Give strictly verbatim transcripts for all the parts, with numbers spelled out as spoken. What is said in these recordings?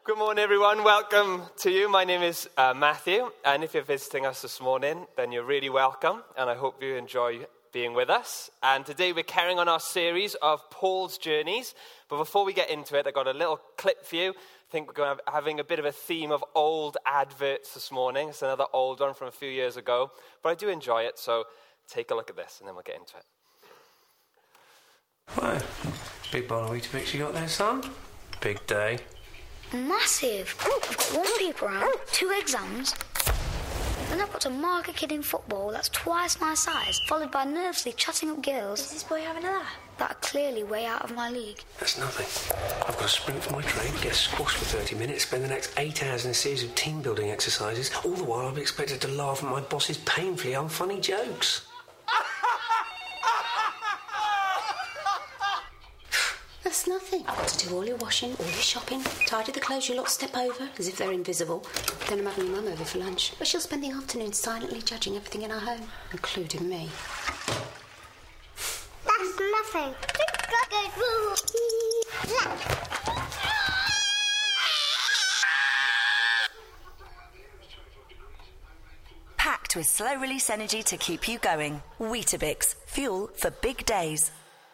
Good morning, everyone. Welcome to you. My name is uh, Matthew, and if you're visiting us this morning, then you're really welcome, and I hope you enjoy being with us. And today we're carrying on our series of Paul's journeys, but before we get into it, I got a little clip for you. I think we're going to have, having a bit of a theme of old adverts this morning. It's another old one from a few years ago, but I do enjoy it, so take a look at this, and then we'll get into it. Wow, big bowl of Weetabix you got there, son? Big day. Massive. I've got one paper round, two exams. Then I've got to mark a kid in football that's twice my size, followed by nervously chatting up girls. Is this boy having a laugh? That are clearly way out of my league. That's nothing. I've got to sprint for my train, get squashed for thirty minutes, spend the next eight hours in a series of team-building exercises. All the while I'll be expected to laugh at my boss's painfully unfunny jokes. That's nothing. I've got to do all your washing, all your shopping, tidy the clothes you lot step over as if they're invisible. Then I'm having your mum over for lunch, but she'll spend the afternoon silently judging everything in our home, including me. That's nothing. Packed with slow-release energy to keep you going. Weetabix, fuel for big days.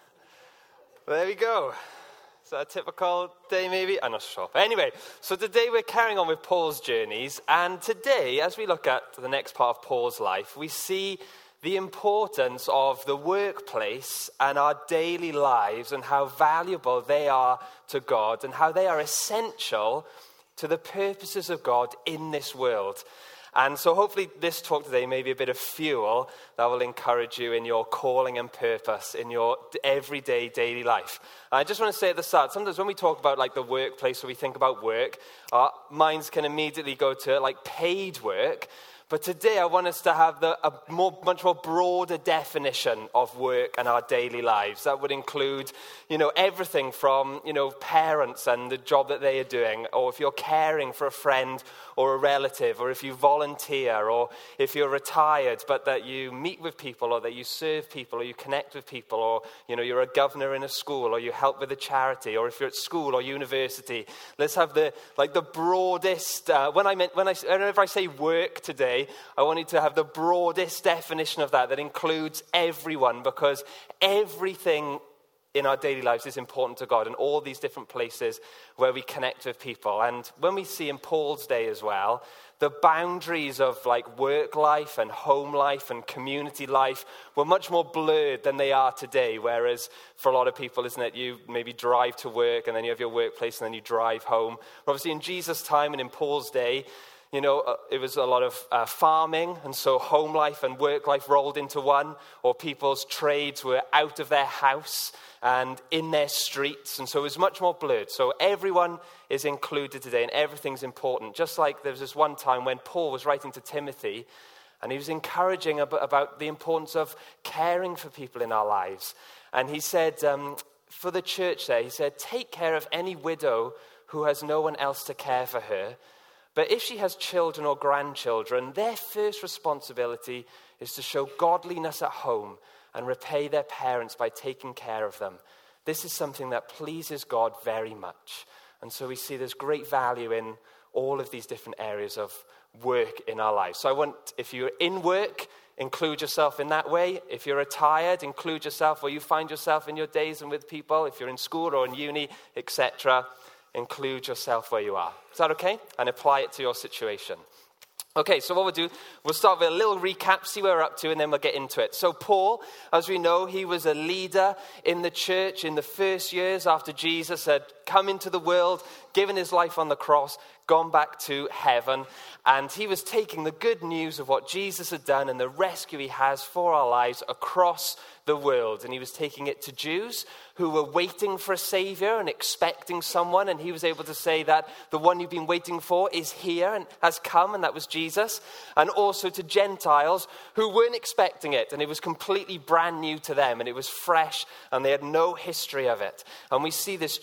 Well, there we go. Is that a typical day, maybe? I'm not sure. But anyway, so today we're carrying on with Paul's journeys. And today, as we look at the next part of Paul's life, we see the importance of the workplace and our daily lives and how valuable they are to God and how they are essential to the purposes of God in this world. And so hopefully this talk today may be a bit of fuel that will encourage you in your calling and purpose in your everyday daily life. And I just want to say at the start, sometimes when we talk about like the workplace or we think about work, our minds can immediately go to like paid work. But today I want us to have the, a more, much more broader definition of work and our daily lives. That would include, you know, everything from, you know, parents and the job that they are doing, or if you're caring for a friend or a relative, or if you volunteer, or if you're retired, but that you meet with people, or that you serve people, or you connect with people, or, you know, you're a governor in a school, or you help with a charity, or if you're at school or university. Let's have the, like the broadest, uh, when I meant, when I, whenever I say work today, I wanted to have the broadest definition of that, that includes everyone, because everything in our daily lives is important to God, and all these different places where we connect with people. And when we see in Paul's day as well, the boundaries of like work life and home life and community life were much more blurred than they are today. Whereas for a lot of people, isn't it, you maybe drive to work and then you have your workplace and then you drive home. Obviously in Jesus' time and in Paul's day, you know, uh, it was a lot of uh, farming, and so home life and work life rolled into one, or people's trades were out of their house and in their streets, and so it was much more blurred. So everyone is included today, and everything's important. Just like there was this one time when Paul was writing to Timothy, and he was encouraging ab- about the importance of caring for people in our lives. And he said, um, for the church there, he said, take care of any widow who has no one else to care for her. But if she has children or grandchildren, their first responsibility is to show godliness at home and repay their parents by taking care of them. This is something that pleases God very much. And so we see there's great value in all of these different areas of work in our lives. So I want, if you're in work, include yourself in that way. If you're retired, include yourself where you find yourself in your days and with people. If you're in school or in uni, et cetera, include yourself where you are. Is that okay? And apply it to your situation. Okay, so what we'll do, we'll start with a little recap, see where we're up to, and then we'll get into it. So Paul, as we know, he was a leader in the church in the first years after Jesus had come into the world, given his life on the cross, gone back to heaven. And he was taking the good news of what Jesus had done and the rescue he has for our lives across the world. And he was taking it to Jews who were waiting for a savior and expecting someone. And he was able to say that the one you've been waiting for is here and has come, and that was Jesus. And also to Gentiles who weren't expecting it. And it was completely brand new to them, and it was fresh, and they had no history of it. And we see this church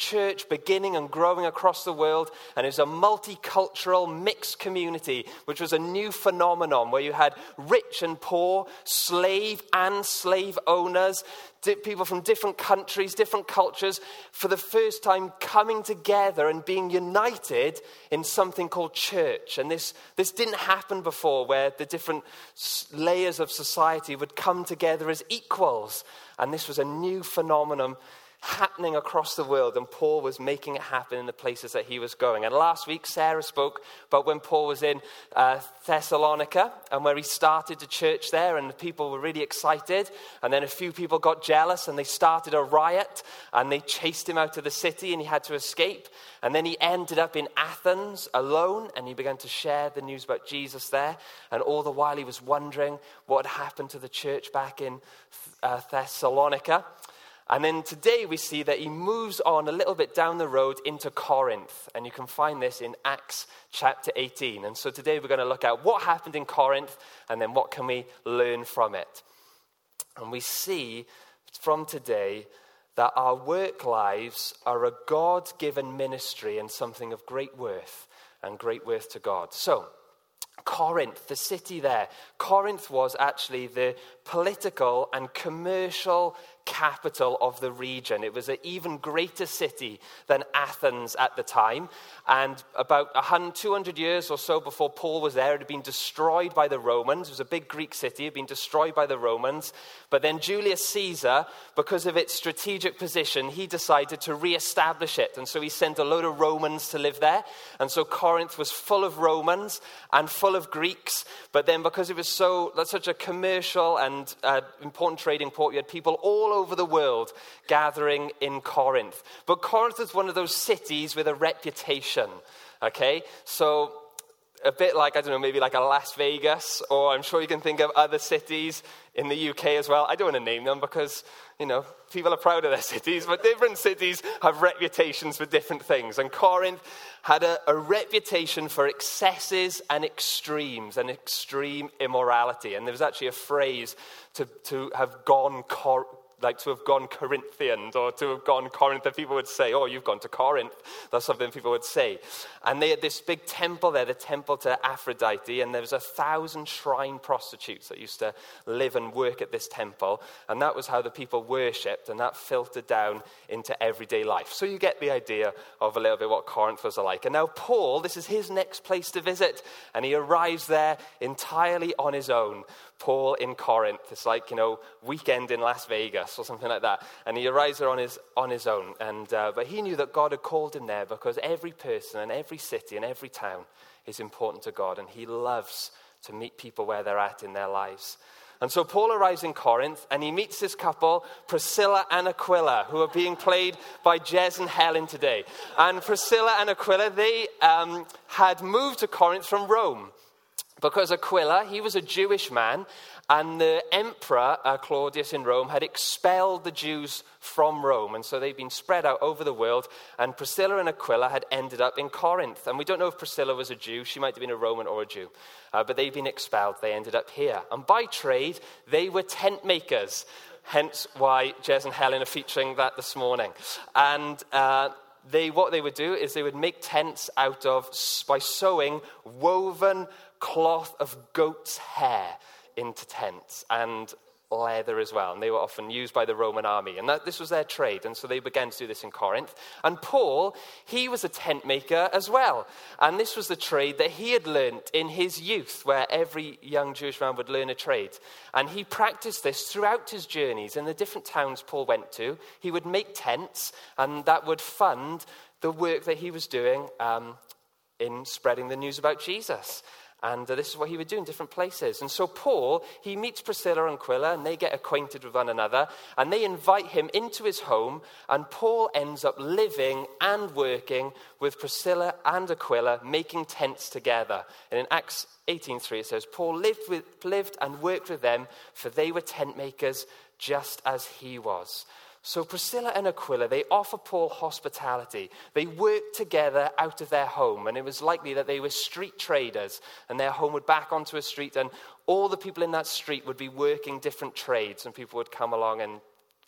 beginning and growing across the world, and it was a multicultural mixed community, which was a new phenomenon where you had rich and poor, slave and slave owners, people from different countries, different cultures, for the first time coming together and being united in something called church. And this, this didn't happen before, where the different layers of society would come together as equals. And this was a new phenomenon happening across the world, and Paul was making it happen in the places that he was going. And last week, Sarah spoke about when Paul was in uh, Thessalonica, and where he started the church there, and the people were really excited. And then a few people got jealous, and they started a riot, and they chased him out of the city, and he had to escape. And then he ended up in Athens alone, and he began to share the news about Jesus there. And all the while he was wondering what had happened to the church back in uh, Thessalonica. And then today we see that he moves on a little bit down the road into Corinth. And you can find this in Acts chapter eighteen. And so today we're going to look at what happened in Corinth, and then what can we learn from it. And we see from today that our work lives are a God-given ministry and something of great worth, and great worth to God. So, Corinth, the city there. Corinth was actually the political and commercial capital of the region. It was an even greater city than Athens at the time. And about two hundred years or so before Paul was there, it had been destroyed by the Romans. It was a big Greek city. It had been destroyed by the Romans. But then Julius Caesar, because of its strategic position, he decided to reestablish it. And so he sent a load of Romans to live there. And so Corinth was full of Romans and full of Greeks. But then because it was so such a commercial and uh, important trading port, you had people all over the world gathering in Corinth. But Corinth is one of those cities with a reputation, okay? So a bit like, I don't know, maybe like a Las Vegas, or I'm sure you can think of other cities in the U K as well. I don't want to name them because, you know, people are proud of their cities, but different cities have reputations for different things. And Corinth had a, a reputation for excesses and extremes and extreme immorality. And there was actually a phrase to, to have gone Cor- like to have gone Corinthian, or to have gone Corinth, that people would say, oh, you've gone to Corinth. That's something people would say. And they had this big temple there, the temple to Aphrodite, and there was a thousand shrine prostitutes that used to live and work at this temple. And that was how the people worshipped, and that filtered down into everyday life. So you get the idea of a little bit what Corinth was like. And now Paul, this is his next place to visit, and he arrives there entirely on his own. Paul in Corinth. It's like, you know, weekend in Las Vegas or something like that. And he arrives there on his on his own. And uh, but he knew that God had called him there because every person and every city and every town is important to God. And he loves to meet people where they're at in their lives. And so Paul arrives in Corinth, and he meets this couple, Priscilla and Aquila, who are being played by Jez and Helen today. And Priscilla and Aquila, they um, had moved to Corinth from Rome. Because Aquila, he was a Jewish man, and the emperor, uh, Claudius in Rome, had expelled the Jews from Rome. And so they'd been spread out over the world, and Priscilla and Aquila had ended up in Corinth. And we don't know if Priscilla was a Jew. She might have been a Roman or a Jew. Uh, but they'd been expelled. They ended up here. And by trade, they were tent makers. Hence why Jez and Helen are featuring that this morning. And uh, they, what they would do is they would make tents out of, by sewing woven cloth of goat's hair into tents, and leather as well. And they were often used by the Roman army. And that, this was their trade. And so they began to do this in Corinth. And Paul, he was a tent maker as well. And this was the trade that he had learnt in his youth, where every young Jewish man would learn a trade. And he practiced this throughout his journeys in the different towns Paul went to. He would make tents, and that would fund the work that he was doing um, in spreading the news about Jesus. And uh, this is what he would do in different places. And so Paul, he meets Priscilla and Aquila, and they get acquainted with one another, and they invite him into his home, and Paul ends up living and working with Priscilla and Aquila, making tents together. And in Acts eighteen three it says, Paul lived, with, lived and worked with them, for they were tent makers just as he was. So Priscilla and Aquila, they offer Paul hospitality. They worked together out of their home, and it was likely that they were street traders, and their home would back onto a street, and all the people in that street would be working different trades, and people would come along and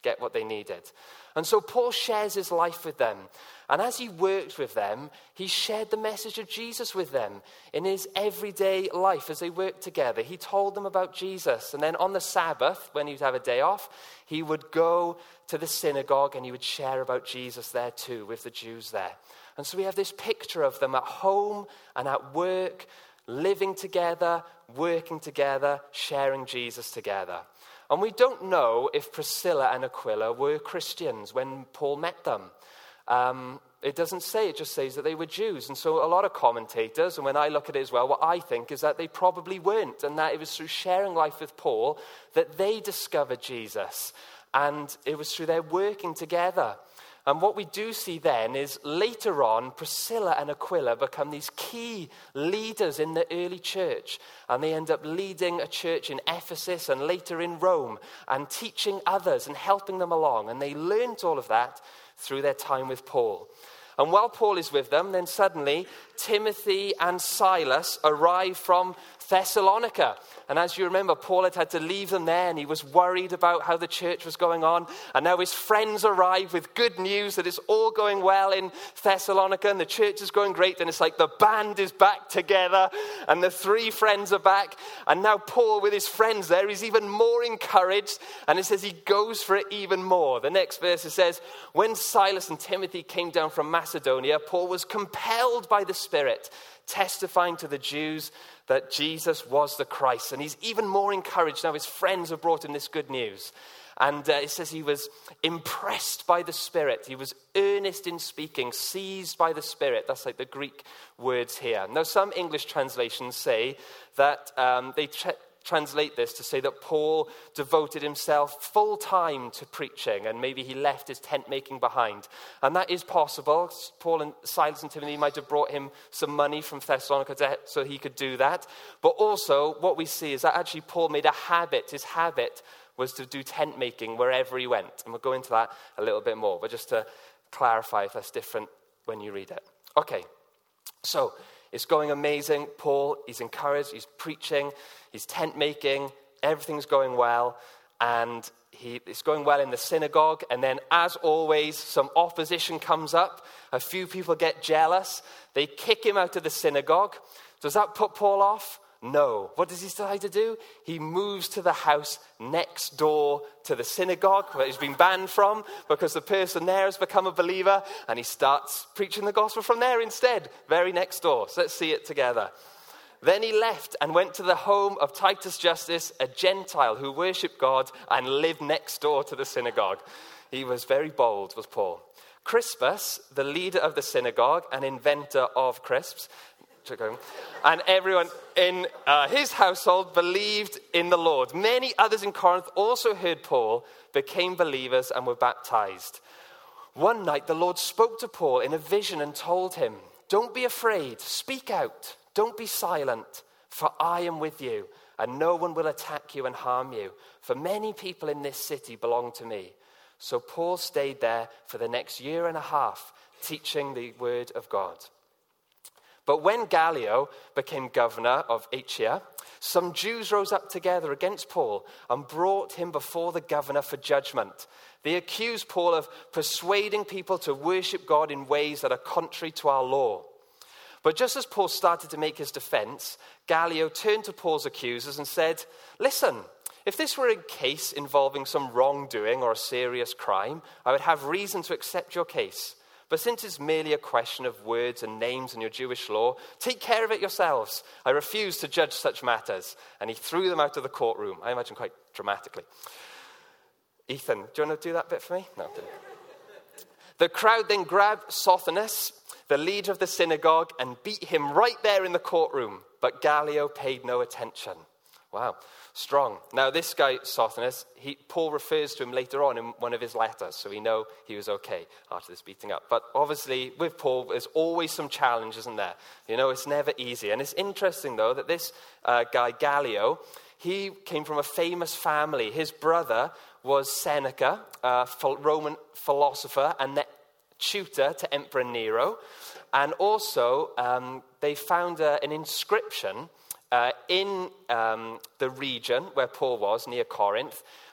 get what they needed. And so Paul shares his life with them. And as he worked with them, he shared the message of Jesus with them in his everyday life as they worked together. He told them about Jesus. And then on the Sabbath, when he would have a day off, he would go to the synagogue and he would share about Jesus there too with the Jews there. And so we have this picture of them at home and at work, living together, working together, sharing Jesus together. And we don't know if Priscilla and Aquila were Christians when Paul met them. Um, it doesn't say, it just says that they were Jews. And so a lot of commentators, and when I look at it as well, what I think is that they probably weren't, and that it was through sharing life with Paul that they discovered Jesus. And it was through their working together. And what we do see then is later on, Priscilla and Aquila become these key leaders in the early church. And they end up leading a church in Ephesus and later in Rome and teaching others and helping them along. And they learned all of that through their time with Paul. And while Paul is with them, then suddenly Timothy and Silas arrive from Thessalonica. And as you remember, Paul had had to leave them there and he was worried about how the church was going on. And now his friends arrive with good news that it's all going well in Thessalonica and the church is going great. And it's like the band is back together and the three friends are back. And now Paul with his friends there is even more encouraged. And it says he goes for it even more. The next verse it says, when Silas and Timothy came down from Macedonia, Paul was compelled by the Spirit, testifying to the Jews that Jesus was the Christ. And he's even more encouraged now his friends have brought him this good news. And uh, it says he was impressed by the Spirit. He was earnest in speaking, seized by the Spirit. That's like the Greek words here. Now, some English translations say that um, they tra- translate this to say that Paul devoted himself full time to preaching and maybe he left his tent making behind. And that is possible. Paul and Silas and Timothy might have brought him some money from Thessalonica to, so he could do that. But also what we see is that actually Paul made a habit. His habit was to do tent making wherever he went. And we'll go into that a little bit more, but just to clarify if that's different when you read it. Okay, so it's going amazing. Paul, he's encouraged, he's preaching, he's tent making, everything's going well, and he, it's going well in the synagogue. And then, as always, some opposition comes up. A few people get jealous. They kick him out of the synagogue. Does that put Paul off? No. What does he decide to do? He moves to the house next door to the synagogue where he's been banned from because the person there has become a believer, and he starts preaching the gospel from there instead, very next door. So let's see it together. Then he left and went to the home of Titus Justus, a Gentile who worshipped God and lived next door to the synagogue. He was very bold, was Paul. Crispus, the leader of the synagogue and inventor of crisps, and everyone in uh, his household believed in the Lord. Many others in Corinth also heard Paul, became believers, and were baptized. One night the Lord spoke to Paul in a vision and told him, "Don't be afraid, speak out, don't be silent, for I am with you, and no one will attack you and harm you, for many people in this city belong to me." So Paul stayed there for the next year and a half, teaching the word of God. But when Gallio became governor of Achaia, some Jews rose up together against Paul and brought him before the governor for judgment. They accused Paul of persuading people to worship God in ways that are contrary to our law. But just as Paul started to make his defense, Gallio turned to Paul's accusers and said, "Listen, if this were a case involving some wrongdoing or a serious crime, I would have reason to accept your case. But since it's merely a question of words and names in your Jewish law, take care of it yourselves. I refuse to judge such matters." And he threw them out of the courtroom, I imagine quite dramatically. Ethan, do you want to do that bit for me? No, didn't. The crowd then grabbed Sosthenes, the leader of the synagogue, and beat him right there in the courtroom. But Gallio paid no attention. Wow, strong. Now this guy, Sosthenes, he, Paul refers to him later on in one of his letters, so we know he was okay after this beating up. But obviously, with Paul, there's always some challenge, isn't there? You know, it's never easy. And it's interesting, though, that this uh, guy, Gallio, he came from a famous family. His brother was Seneca, a Roman philosopher and the tutor to Emperor Nero. And also, um, they found uh, an inscription Uh, in um, the region where Paul was, near Corinth,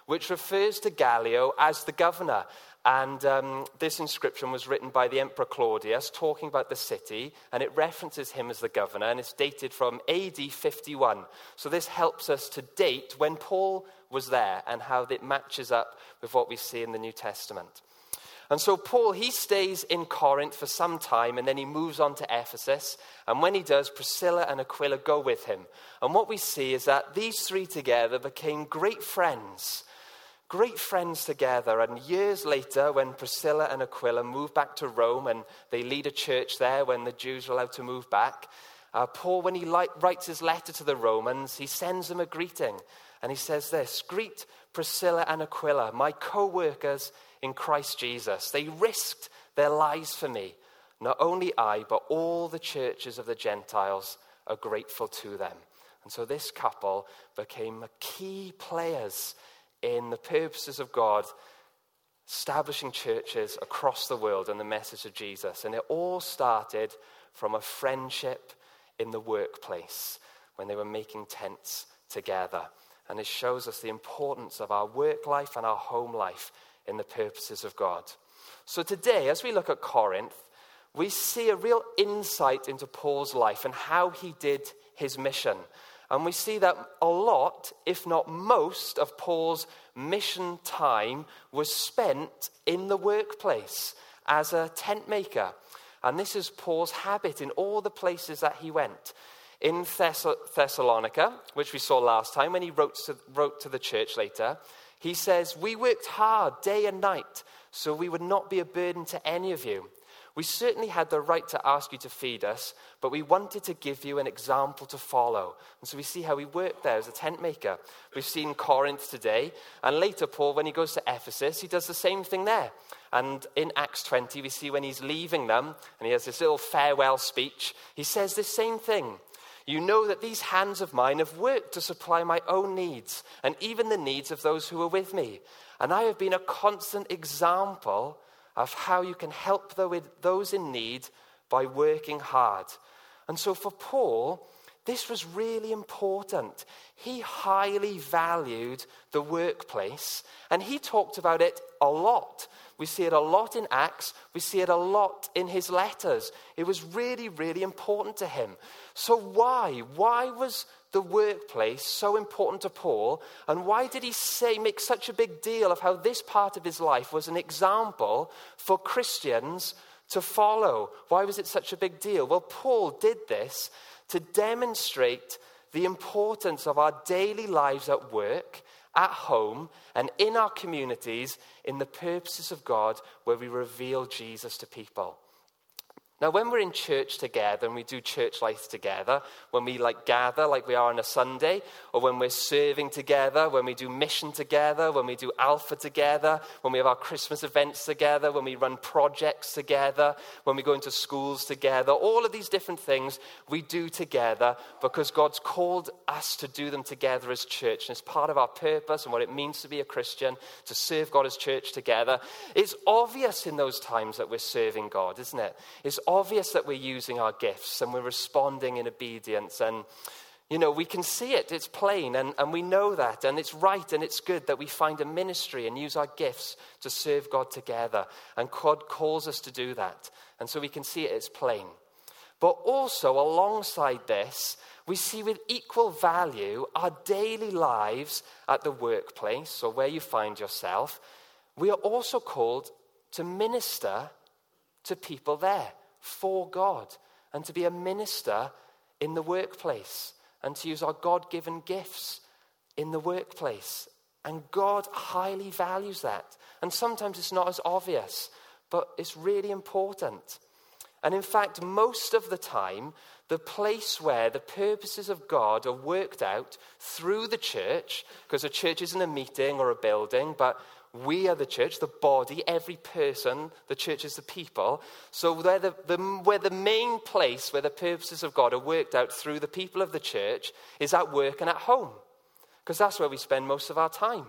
which refers to Gallio as the governor. And um, this inscription was written by the Emperor Claudius, talking about the city, and it references him as the governor, and it's dated from A D fifty-one. So this helps us to date when Paul was there and how it matches up with what we see in the New Testament. And so Paul, he stays in Corinth for some time, and then he moves on to Ephesus. And when he does, Priscilla and Aquila go with him. And what we see is that these three together became great friends. Great friends together. And years later, when Priscilla and Aquila move back to Rome, and they lead a church there when the Jews were allowed to move back, uh, Paul, when he li- writes his letter to the Romans, he sends them a greeting. And he says this, "Greet Priscilla and Aquila, my co-workers in Christ Jesus. They risked their lives for me. Not only I, but all the churches of the Gentiles are grateful to them." And so this couple became key players in the purposes of God, establishing churches across the world and the message of Jesus. And it all started from a friendship in the workplace when they were making tents together. And it shows us the importance of our work life and our home life in the purposes of God. So today, as we look at Corinth, we see a real insight into Paul's life and how he did his mission. And we see that a lot, if not most, of Paul's mission time was spent in the workplace as a tent maker. And this is Paul's habit in all the places that he went. In Thess- Thessalonica, which we saw last time when he wrote to, wrote to the church later, he says, "We worked hard day and night so we would not be a burden to any of you. We certainly had the right to ask you to feed us, but we wanted to give you an example to follow." And so we see how he worked there as a tent maker. We've seen Corinth today, and later Paul, when he goes to Ephesus, he does the same thing there. And in Acts twenty, we see when he's leaving them, and he has this little farewell speech, he says this same thing. "You know that these hands of mine have worked to supply my own needs, and even the needs of those who were with me. And I have been a constant example of how you can help those in need by working hard." And so for Paul, this was really important. He highly valued the workplace, and he talked about it a lot. We see it a lot in Acts. We see it a lot in his letters. It was really, really important to him. So why? Why was the workplace so important to Paul? And why did he say, make such a big deal of how this part of his life was an example for Christians to follow? Why was it such a big deal? Well, Paul did this to demonstrate the importance of our daily lives at work, at home, and in our communities in the purposes of God where we reveal Jesus to people. Now, when we're in church together and we do church life together, when we like gather like we are on a Sunday, or when we're serving together, when we do mission together, when we do Alpha together, when we have our Christmas events together, when we run projects together, when we go into schools together, all of these different things we do together because God's called us to do them together as church. And it's part of our purpose and what it means to be a Christian, to serve God as church together. It's obvious in those times that we're serving God, isn't it? It's obvious that we're using our gifts and we're responding in obedience, and you know, we can see it, it's plain, and, and we know that, and it's right and it's good that we find a ministry and use our gifts to serve God together, and God calls us to do that, and so we can see it, it's plain. But also alongside this, we see with equal value our daily lives at the workplace or where you find yourself. We are also called to minister to people there for God, and to be a minister in the workplace, and to use our God-given gifts in the workplace. And God highly values that. And sometimes it's not as obvious, but it's really important. And in fact, most of the time, the place where the purposes of God are worked out through the church, because a church isn't a meeting or a building, but we are the church, the body, every person, the church is the people. So where the, the, where the main place where the purposes of God are worked out through the people of the church is at work and at home. Because that's where we spend most of our time.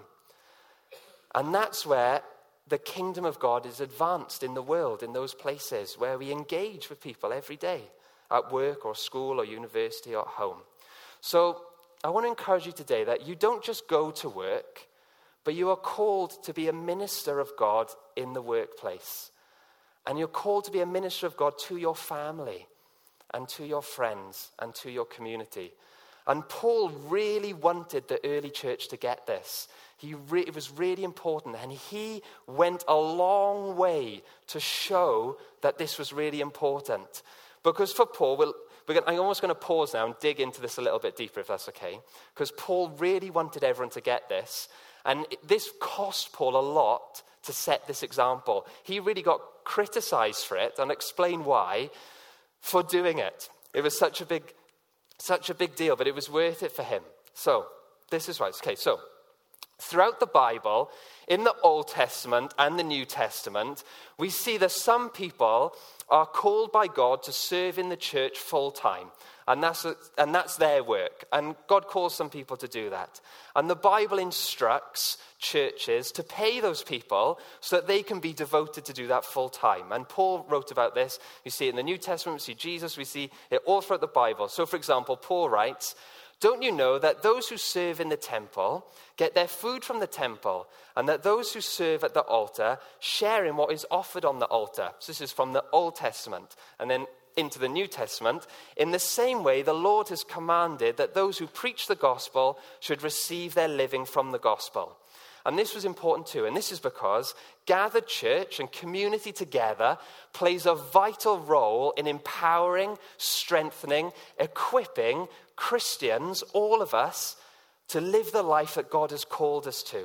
And that's where the kingdom of God is advanced in the world, in those places where we engage with people every day, at work or school or university or at home. So I want to encourage you today that you don't just go to work, but you are called to be a minister of God in the workplace. And you're called to be a minister of God to your family and to your friends and to your community. And Paul really wanted the early church to get this. He re- it was really important, and he went a long way to show that this was really important. Because for Paul, we'll, we're gonna, I'm almost going to pause now and dig into this a little bit deeper, if that's okay. Because Paul really wanted everyone to get this. And it, this cost Paul a lot to set this example. He really got criticized for it, and explain why, for doing it. It was such a big, such a big deal, but it was worth it for him. So, this is right. Okay, so, throughout the Bible, in the Old Testament and the New Testament, we see that some people are called by God to serve in the church full time. And that's, a, and that's their work. And God calls some people to do that. And the Bible instructs churches to pay those people so that they can be devoted to do that full time. And Paul wrote about this. You see it in the New Testament, we see Jesus, we see it all throughout the Bible. So, for example, Paul writes, "Don't you know that those who serve in the temple get their food from the temple, and that those who serve at the altar share in what is offered on the altar?" So this is from the Old Testament. And then into the New Testament. "In the same way, the Lord has commanded that those who preach the gospel should receive their living from the gospel." And this was important too. And this is because gathered church and community together plays a vital role in empowering, strengthening, equipping Christians, all of us, to live the life that God has called us to.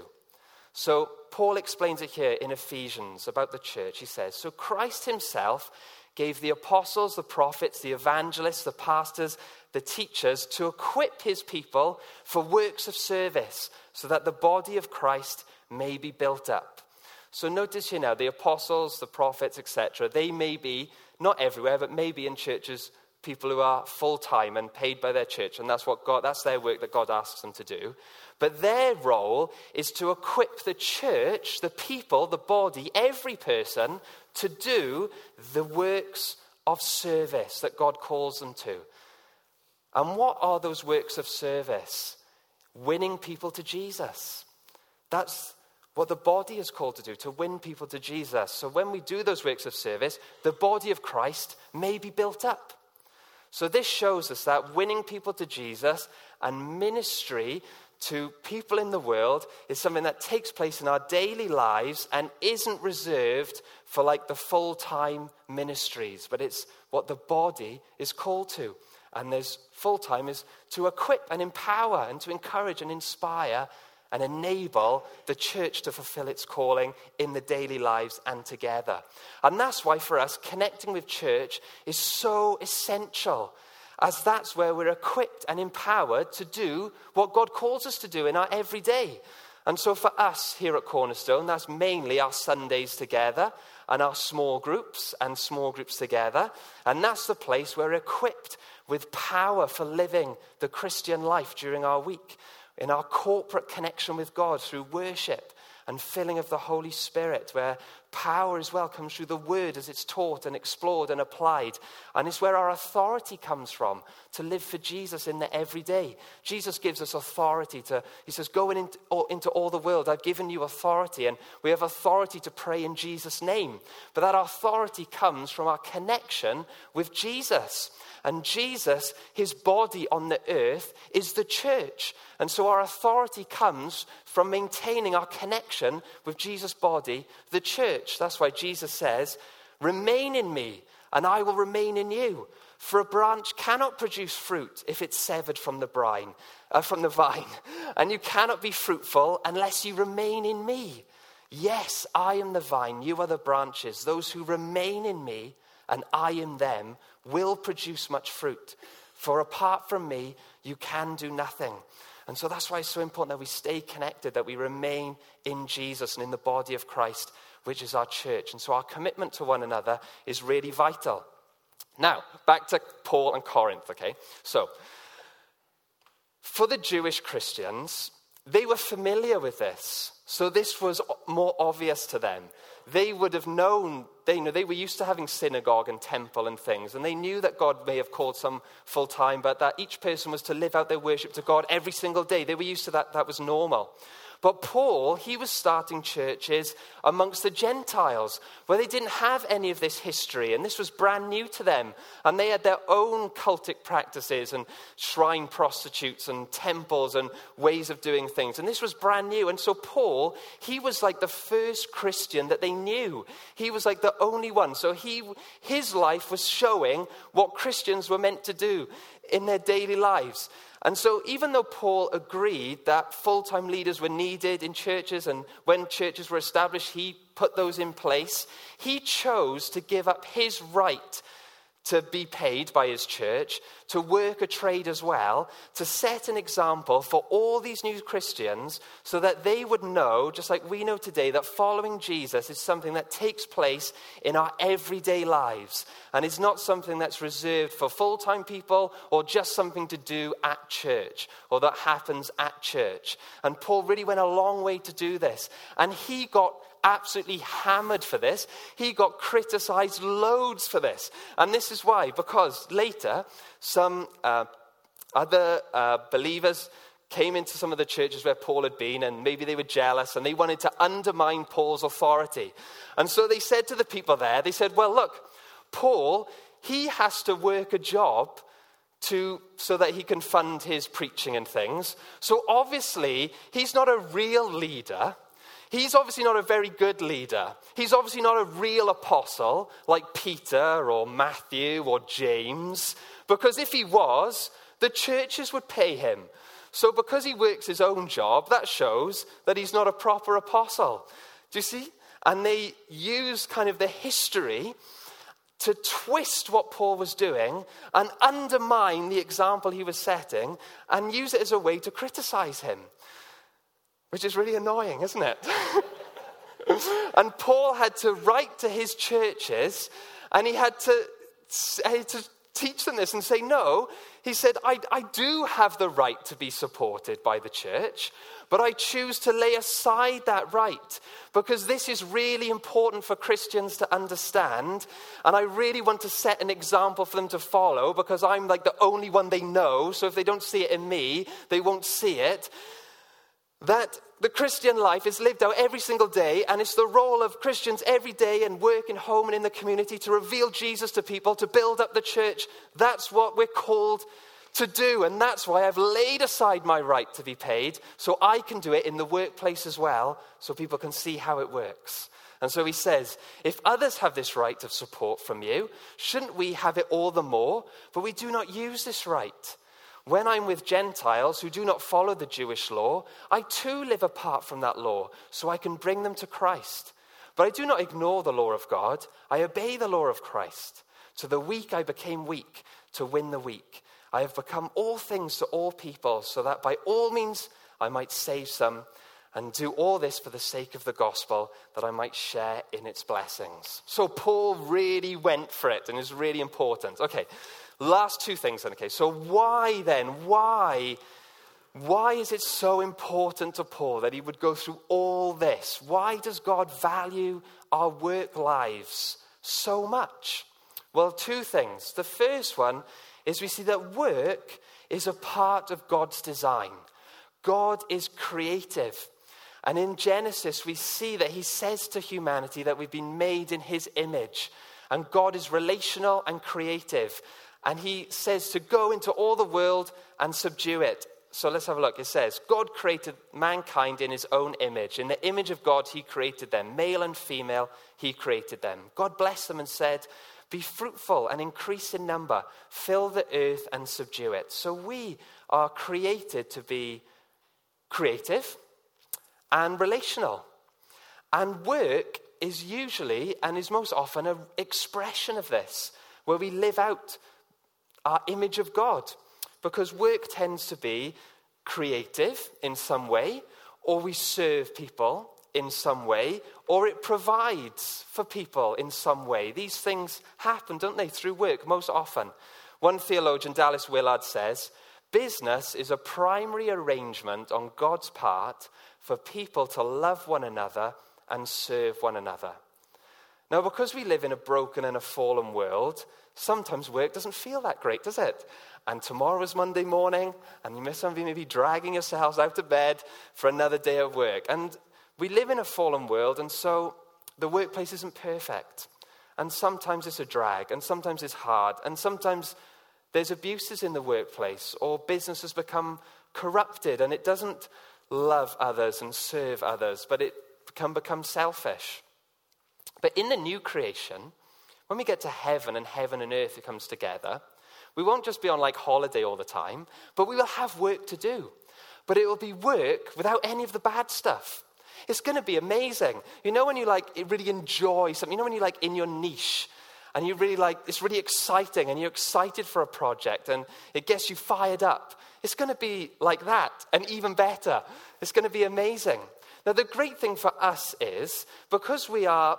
So Paul explains it here in Ephesians about the church. He says, "So Christ himself gave the apostles, the prophets, the evangelists, the pastors, the teachers to equip his people for works of service, so that the body of Christ may be built up." So notice here now, the apostles, the prophets, et cetera, they may be, not everywhere, but maybe in churches, people who are full-time and paid by their church, and that's what God, that's their work that God asks them to do. But their role is to equip the church, the people, the body, every person, to do the works of service that God calls them to. And what are those works of service? Winning people to Jesus. That's what the body is called to do, to win people to Jesus. So when we do those works of service, the body of Christ may be built up. So this shows us that winning people to Jesus and ministry to people in the world is something that takes place in our daily lives and isn't reserved for like the full-time ministries, but it's what the body is called to. And there's full-time is to equip and empower and to encourage and inspire and enable the church to fulfill its calling in the daily lives and together. And that's why for us, connecting with church is so essential, as that's where we're equipped and empowered to do what God calls us to do in our everyday. And so for us here at Cornerstone, that's mainly our Sundays together and our small groups and small groups together. And that's the place where we're equipped with power for living the Christian life during our week, in our corporate connection with God through worship and filling of the Holy Spirit, where power as well comes through the word as it's taught and explored and applied. And it's where our authority comes from to live for Jesus in the everyday. Jesus gives us authority to, he says, go in, into all the world. I've given you authority, and we have authority to pray in Jesus' name. But that authority comes from our connection with Jesus. And Jesus, his body on the earth, is the church. And so our authority comes from maintaining our connection with Jesus' body, the church. That's why Jesus says, "Remain in me, and I will remain in you. For a branch cannot produce fruit if it's severed from the brine, uh, from the vine. And you cannot be fruitful unless you remain in me. Yes, I am the vine, you are the branches. Those who remain in me, and I in them, will produce much fruit. For apart from me, you can do nothing." And so that's why it's so important that we stay connected, that we remain in Jesus and in the body of Christ, which is our church. And so our commitment to one another is really vital. Now, back to Paul and Corinth, okay? So, for the Jewish Christians, they were familiar with this. So this was more obvious to them. They would have known, they, you know, they were used to having synagogue and temple and things, and they knew that God may have called some full-time, but that each person was to live out their worship to God every single day. They were used to that. That was normal. But Paul, he was starting churches amongst the Gentiles, where they didn't have any of this history, and this was brand new to them. And they had their own cultic practices and shrine prostitutes and temples and ways of doing things. And this was brand new. And so Paul, he was like the first Christian that they knew. He was like the only one. So he, his life was showing what Christians were meant to do in their daily lives. And so even though Paul agreed that full-time leaders were needed in churches, and when churches were established, he put those in place, he chose to give up his right to be paid by his church, to work a trade as well, to set an example for all these new Christians so that they would know, just like we know today, that following Jesus is something that takes place in our everyday lives and is not something that's reserved for full-time people or just something to do at church or that happens at church. And Paul really went a long way to do this. And he got absolutely hammered for this. He got criticized loads for this. And this is why, because later some uh, other uh, believers came into some of the churches where Paul had been, and maybe they were jealous and they wanted to undermine Paul's authority. And so they said to the people there, they said, well, look, Paul, he has to work a job to so that he can fund his preaching and things. So obviously, he's not a real leader. He's obviously not a very good leader. He's obviously not a real apostle like Peter or Matthew or James. Because if he was, the churches would pay him. So because he works his own job, that shows that he's not a proper apostle. Do you see? And they use kind of the history to twist what Paul was doing and undermine the example he was setting and use it as a way to criticize him. Which is really annoying, isn't it? And Paul had to write to his churches, and he had to, he had to teach them this and say, no, he said, I, I do have the right to be supported by the church, but I choose to lay aside that right because this is really important for Christians to understand, and I really want to set an example for them to follow because I'm like the only one they know, so if they don't see it in me, they won't see it. That the Christian life is lived out every single day, and it's the role of Christians every day and work in home and in the community to reveal Jesus to people, to build up the church. That's what we're called to do, and that's why I've laid aside my right to be paid so I can do it in the workplace as well, so people can see how it works. And so he says, if others have this right of support from you, shouldn't we have it all the more? But we do not use this right. When I'm with Gentiles who do not follow the Jewish law, I too live apart from that law, so I can bring them to Christ. But I do not ignore the law of God. I obey the law of Christ. To the weak I became weak, to win the weak. I have become all things to all people, so that by all means I might save some, and do all this for the sake of the gospel, that I might share in its blessings. So Paul really went for it, and it's really important. Okay. Last two things then, okay. So why then, why, why is it so important to Paul that he would go through all this? Why does God value our work lives so much? Well, two things. The first one is we see that work is a part of God's design. God is creative. And in Genesis, we see that he says to humanity that we've been made in his image. And God is relational and creative. And he says to go into all the world and subdue it. So let's have a look. It says, God created mankind in his own image. In the image of God, he created them. Male and female, he created them. God blessed them and said, be fruitful and increase in number. Fill the earth and subdue it. So we are created to be creative and relational. And work is usually and is most often an expression of this, where we live out our image of God, because work tends to be creative in some way, or we serve people in some way, or it provides for people in some way. These things happen, don't they, through work most often. One theologian, Dallas Willard, says, business is a primary arrangement on God's part for people to love one another and serve one another. Now, because we live in a broken and a fallen world, Sometimes work doesn't feel that great, does it? And tomorrow's Monday morning, and you miss some of you maybe dragging yourselves out of bed for another day of work. And we live in a fallen world, and so the workplace isn't perfect. And sometimes it's a drag, and sometimes it's hard, and sometimes there's abuses in the workplace, or business has become corrupted, and it doesn't love others and serve others, but it can become selfish. But in the new creation, when we get to heaven and heaven and earth comes together, we won't just be on like holiday all the time, but we will have work to do. But it will be work without any of the bad stuff. It's going to be amazing. You know when you like really enjoy something, you know when you're like in your niche, and you really like, it's really exciting, and you're excited for a project, and it gets you fired up. It's going to be like that, and even better. It's going to be amazing. Now, the great thing for us is, because we are,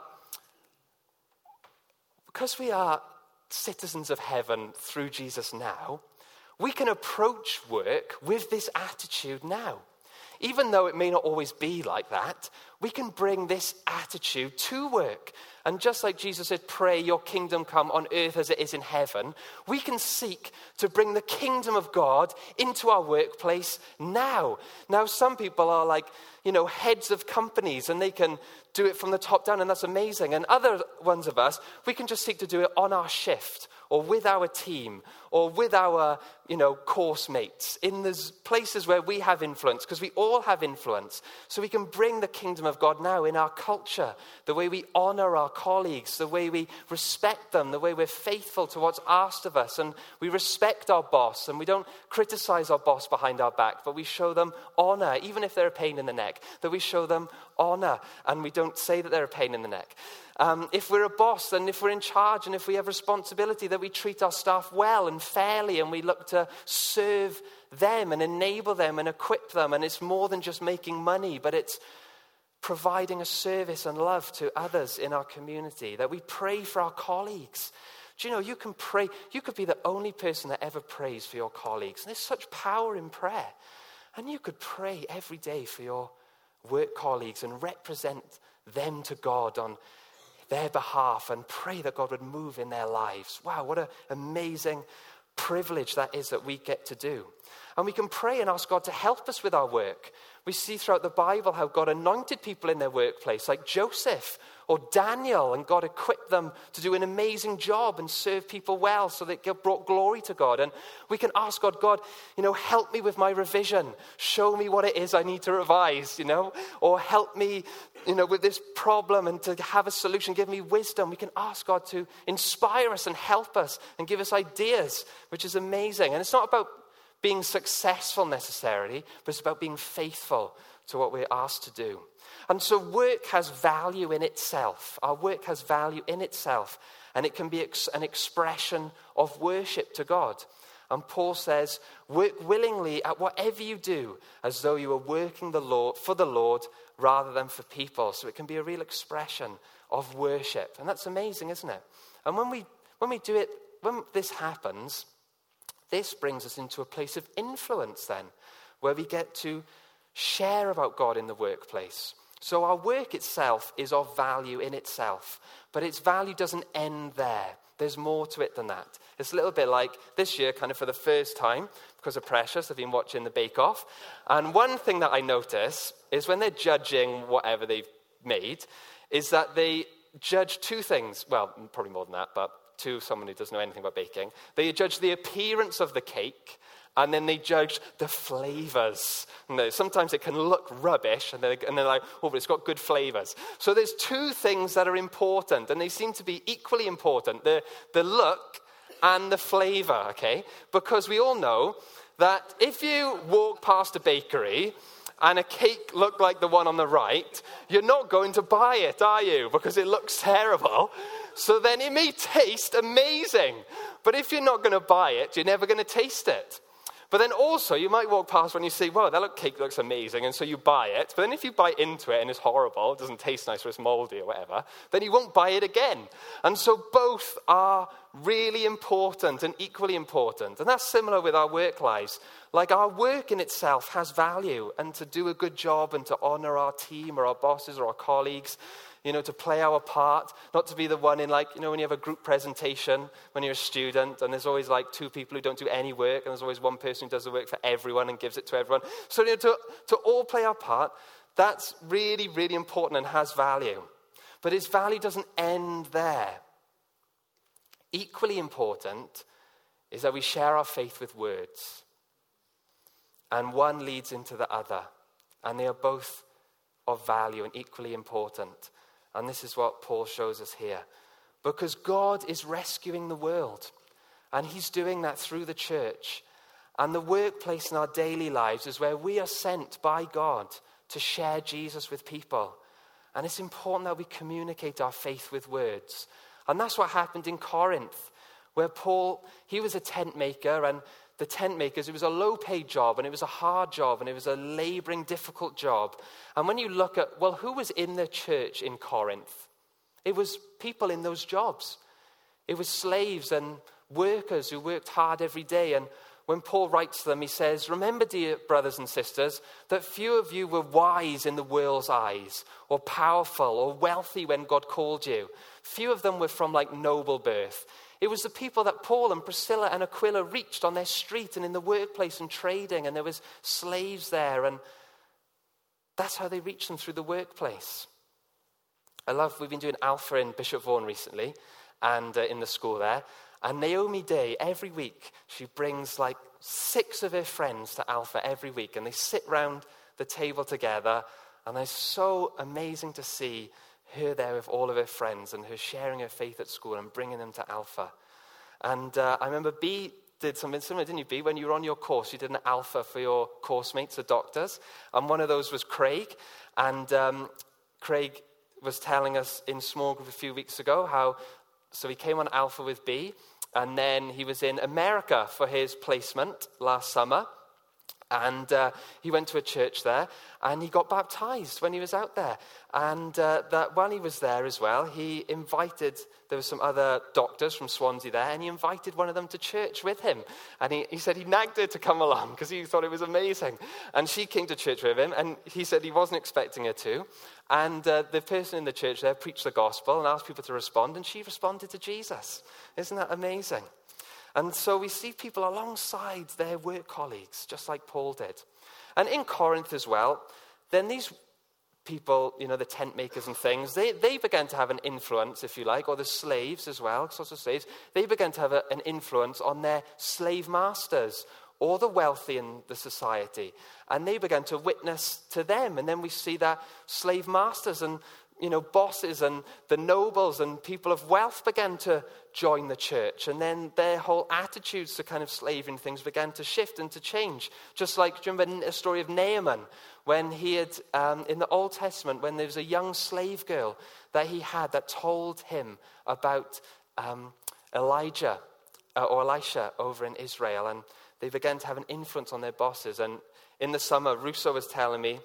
because we are citizens of heaven through Jesus now, we can approach work with this attitude now. Even though it may not always be like that, we can bring this attitude to work. And just like Jesus said, pray your kingdom come on earth as it is in heaven, we can seek to bring the kingdom of God into our workplace now. Now, some people are like, you know, heads of companies, and they can do it from the top down, and that's amazing. And other ones of us, we can just seek to do it on our shift, or with our team, or with our, you know, course mates, in those places where we have influence, because we all have influence. So we can bring the kingdom of God now in our culture, the way we honor our colleagues, the way we respect them, the way we're faithful to what's asked of us, and we respect our boss, and we don't criticize our boss behind our back, but we show them honor, even if they're a pain in the neck, that we show them honor, and we don't say that they're a pain in the neck. Um, if we're a boss, and if we're in charge, and if we have responsibility, that we treat our staff well and fairly, and we look to serve them and enable them and equip them. And it's more than just making money, but it's providing a service and love to others in our community, that we pray for our colleagues. Do you know, you can pray, you could be the only person that ever prays for your colleagues. And there's such power in prayer. And you could pray every day for your work colleagues and represent them to God on their behalf and pray that God would move in their lives. Wow, what an amazing privilege that is that we get to do. And we can pray and ask God to help us with our work. We see throughout the Bible how God anointed people in their workplace, like Joseph or Daniel, and God equipped them to do an amazing job and serve people well, so that it brought glory to God. And we can ask God, God, you know, help me with my revision. Show me what it is I need to revise, you know, or help me, you know, with this problem and to have a solution. Give me wisdom. We can ask God to inspire us and help us and give us ideas, which is amazing. And it's not about being successful necessarily, but it's about being faithful to what we're asked to do. And so work has value in itself. Our work has value in itself, and it can be ex- an expression of worship to God. And Paul says, work willingly at whatever you do, as though you were working the Lord for the Lord rather than for people. So it can be a real expression of worship. And that's amazing, isn't it? And when we when we do it, when this happens, this brings us into a place of influence then, where we get to share about God in the workplace. So our work itself is of value in itself, but its value doesn't end there. There's more to it than that. It's a little bit like this year, kind of for the first time, because of Precious, I've been watching the Bake Off. And one thing that I notice is when they're judging whatever they've made, is that they judge two things. Well, probably more than that, but to someone who doesn't know anything about baking. They judge the appearance of the cake, and then they judge the flavors. And sometimes it can look rubbish, and they're, and they're like, oh, but it's got good flavors. So there's two things that are important, and they seem to be equally important. The, the look and the flavor, okay? Because we all know that if you walk past a bakery and a cake looked like the one on the right, you're not going to buy it, are you? Because it looks terrible. So then it may taste amazing. But if you're not going to buy it, you're never going to taste it. But then also, you might walk past when you say, wow, that look, cake looks amazing, and so you buy it. But then if you bite into it and it's horrible, it doesn't taste nice or it's moldy or whatever, then you won't buy it again. And so both are really important and equally important. And that's similar with our work lives. Like, our work in itself has value, and to do a good job and to honor our team or our bosses or our colleagues, you know, to play our part, not to be the one in like, you know, when you have a group presentation when you're a student and there's always like two people who don't do any work and there's always one person who does the work for everyone and gives it to everyone. So, you know, to, to all play our part, that's really, really important and has value. But its value doesn't end there. Equally important is that we share our faith with words. And one leads into the other. And they are both of value and equally important. And this is what Paul shows us here. Because God is rescuing the world. And he's doing that through the church. And the workplace in our daily lives is where we are sent by God to share Jesus with people. And it's important that we communicate our faith with words. And that's what happened in Corinth, where Paul, he was a tent maker, and the tent makers, it was a low-paid job, and it was a hard job, and it was a laboring, difficult job. And when you look at, well, who was in the church in Corinth? It was people in those jobs. It was slaves and workers who worked hard every day. And when Paul writes to them, he says, remember, dear brothers and sisters, that few of you were wise in the world's eyes, or powerful, or wealthy when God called you. Few of them were from like noble birth. It was the people that Paul and Priscilla and Aquila reached on their street and in the workplace and trading, and there was slaves there, and that's how they reached them, through the workplace. I love, we've been doing Alpha in Bishop Vaughan recently, and uh, in the school there, and Naomi Day, every week, she brings like six of her friends to Alpha every week, and they sit round the table together, and it's so amazing to see her there with all of her friends and her sharing her faith at school and bringing them to Alpha. And uh, I remember B did something similar, didn't you, B? When you were on your course, you did an Alpha for your course mates, the doctors. And one of those was Craig. And um, Craig was telling us in small group a few weeks ago how, so he came on Alpha with B, and then he was in America for his placement last summer. And uh, he went to a church there, and he got baptized when he was out there. And uh, that while he was there as well, he invited, there were some other doctors from Swansea there, and he invited one of them to church with him. And he, he said he nagged her to come along because he thought it was amazing. And she came to church with him, and he said he wasn't expecting her to. And uh, the person in the church there preached the gospel and asked people to respond, and she responded to Jesus. Isn't that amazing? And so we see people alongside their work colleagues, just like Paul did. And in Corinth as well, then these people, you know, the tent makers and things, they, they began to have an influence, if you like, or the slaves as well, sorts of slaves, they began to have a, an influence on their slave masters or the wealthy in the society. And they began to witness to them. And then we see that slave masters and, you know, bosses and the nobles and people of wealth began to join the church. And then their whole attitudes to kind of slavery and things began to shift and to change. Just like, do you remember the story of Naaman? When he had, um, in the Old Testament, when there was a young slave girl that he had that told him about um, Elijah uh, or Elisha over in Israel. And they began to have an influence on their bosses. And in the summer, Russo was telling me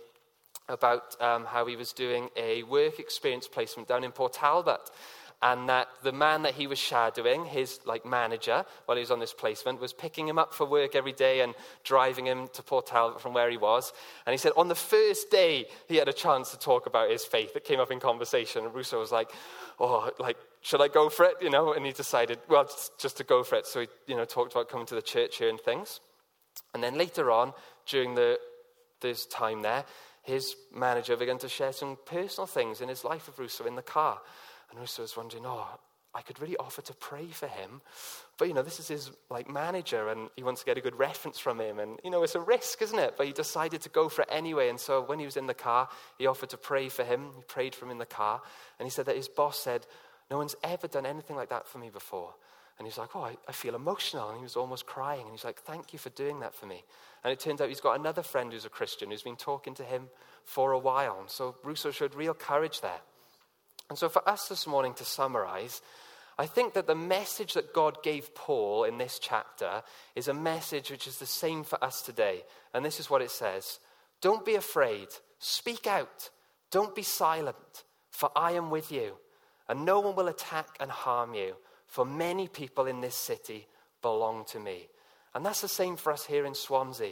about um, how he was doing a work experience placement down in Port Talbot, and that the man that he was shadowing, his like manager, while he was on this placement, was picking him up for work every day and driving him to Port Talbot from where he was. And he said on the first day he had a chance to talk about his faith. It came up in conversation, and Russo was like, oh, like, should I go for it? You know, and he decided, well, just, just to go for it. So he, you know, talked about coming to the church here and things. And then later on, during the this time there, his manager began to share some personal things in his life with Russo in the car. And Russo was wondering, oh, I could really offer to pray for him. But, you know, this is his, like, manager, and he wants to get a good reference from him. And, you know, it's a risk, isn't it? But he decided to go for it anyway. And so when he was in the car, he offered to pray for him. He prayed for him in the car. And he said that his boss said, no one's ever done anything like that for me before. And he's like, oh, I, I feel emotional. And he was almost crying. And he's like, thank you for doing that for me. And it turns out he's got another friend who's a Christian who's been talking to him for a while. And so Russo showed real courage there. And so for us this morning, to summarize, I think that the message that God gave Paul in this chapter is a message which is the same for us today. And this is what it says. Don't be afraid. Speak out. Don't be silent, for I am with you. And no one will attack and harm you, for many people in this city belong to me. And that's the same for us here in Swansea.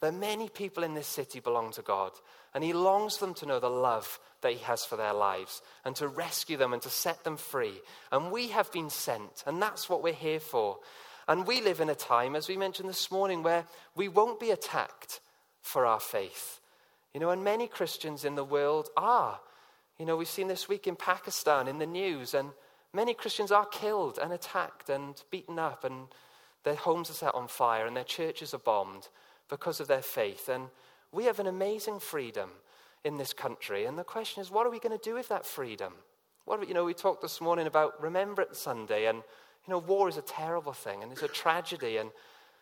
that many people in this city belong to God, and he longs for them to know the love that he has for their lives and to rescue them and to set them free. And we have been sent, and that's what we're here for. And we live in a time, as we mentioned this morning, where we won't be attacked for our faith. You know, and many Christians in the world are. You know, we've seen this week in Pakistan in the news, and many Christians are killed and attacked and beaten up, and their homes are set on fire and their churches are bombed because of their faith. And we have an amazing freedom in this country. And the question is, what are we going to do with that freedom? What are we, you know, we talked this morning about Remembrance Sunday, and you know, war is a terrible thing and it's a tragedy. And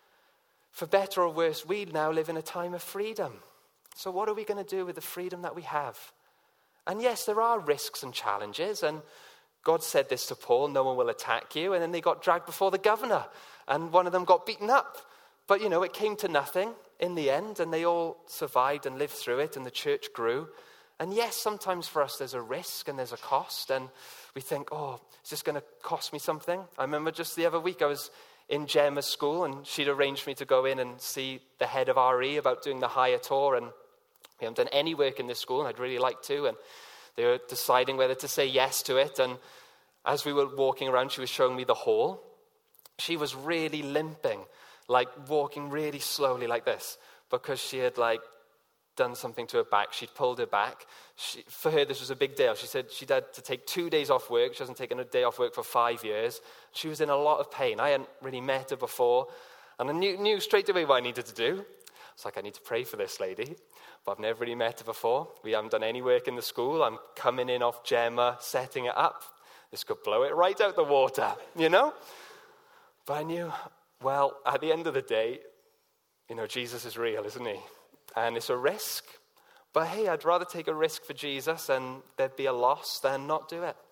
for better or worse, we now live in a time of freedom. So what are we going to do with the freedom that we have? And yes, there are risks and challenges. And God said this to Paul, no one will attack you. And then they got dragged before the governor, and one of them got beaten up. But, you know, it came to nothing in the end, and they all survived and lived through it, and the church grew. And yes, sometimes for us there's a risk and there's a cost, and we think, oh, is this going to cost me something? I remember just the other week I was in Gemma's school, and she'd arranged for me to go in and see the head of R E about doing the higher tour, and we haven't done any work in this school, and I'd really like to, and they were deciding whether to say yes to it. And as we were walking around, she was showing me the hall. She was really limping, like walking really slowly like this, because she had like done something to her back. She'd pulled her back. She, for her, this was a big deal. She said she'd had to take two days off work. She hasn't taken a day off work for five years. She was in a lot of pain. I hadn't really met her before, and I knew, knew straight away what I needed to do. It's like, I need to pray for this lady, but I've never really met her before. We haven't done any work in the school. I'm coming in off Gemma, setting it up. This could blow it right out the water, you know? But I knew, well, at the end of the day, you know, Jesus is real, isn't he? And it's a risk. But hey, I'd rather take a risk for Jesus and there'd be a loss than not do it.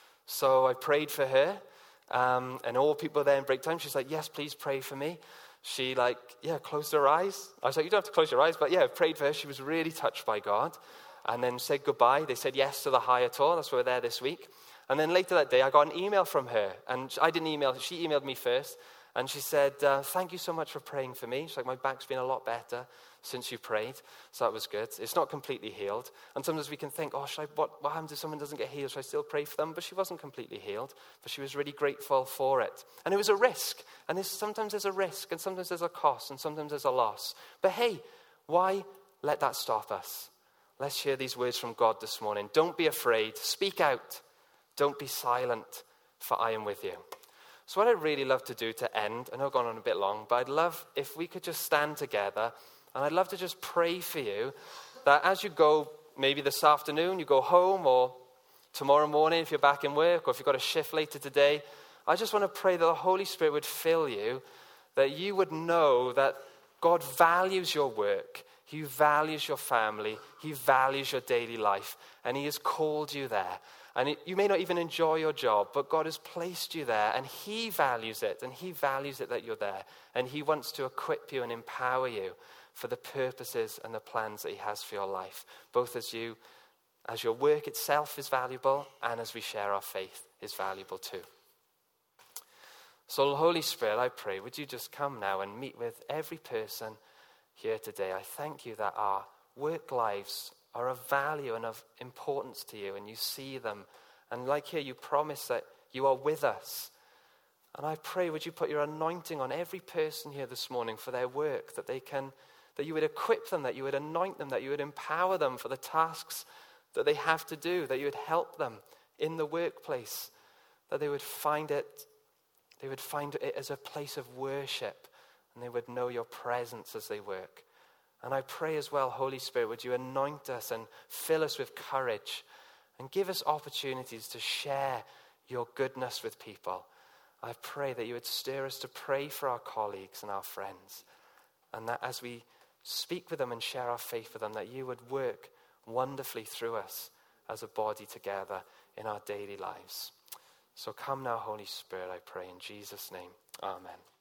So I prayed for her, um, and all people there in break time, she's like, yes, please pray for me. She like, yeah, closed her eyes. I was like, you don't have to close your eyes, but yeah, I prayed for her. She was really touched by God. And then said goodbye. They said yes to the higher tour. That's why we're there this week. And then later that day, I got an email from her. And I didn't email her. She emailed me first. And she said, uh, thank you so much for praying for me. She's like, my back's been a lot better since you prayed. So that was good. It's not completely healed. And sometimes we can think, oh, should I, what, what happens if someone doesn't get healed? Should I still pray for them? But she wasn't completely healed. But she was really grateful for it. And it was a risk. And there's, sometimes there's a risk. And sometimes there's a cost. And sometimes there's a loss. But hey, why let that stop us? Let's hear these words from God this morning. Don't be afraid. Speak out. Don't be silent, for I am with you. So what I'd really love to do to end, I know I've gone on a bit long, but I'd love if we could just stand together, and I'd love to just pray for you that as you go, maybe this afternoon, you go home, or tomorrow morning if you're back in work, or if you've got a shift later today, I just want to pray that the Holy Spirit would fill you, that you would know that God values your work, He values your family, He values your daily life, and He has called you there. And it, you may not even enjoy your job, but God has placed you there, and He values it, and He values it that you're there. And He wants to equip you and empower you for the purposes and the plans that He has for your life, both as you, as your work itself is valuable, and as we share our faith is valuable too. So, Holy Spirit, I pray, would you just come now and meet with every person here today. I thank you that our work lives are of value and of importance to you, and you see them. And like here, you promise that you are with us. And I pray, would you put your anointing on every person here this morning for their work, that they can, that you would equip them, that you would anoint them, that you would empower them for the tasks that they have to do, that you would help them in the workplace, that they would find it, they would find it as a place of worship, and they would know your presence as they work. And I pray as well, Holy Spirit, would you anoint us and fill us with courage and give us opportunities to share your goodness with people. I pray that you would stir us to pray for our colleagues and our friends, and that as we speak with them and share our faith with them, that you would work wonderfully through us as a body together in our daily lives. So come now, Holy Spirit, I pray in Jesus' name. Amen.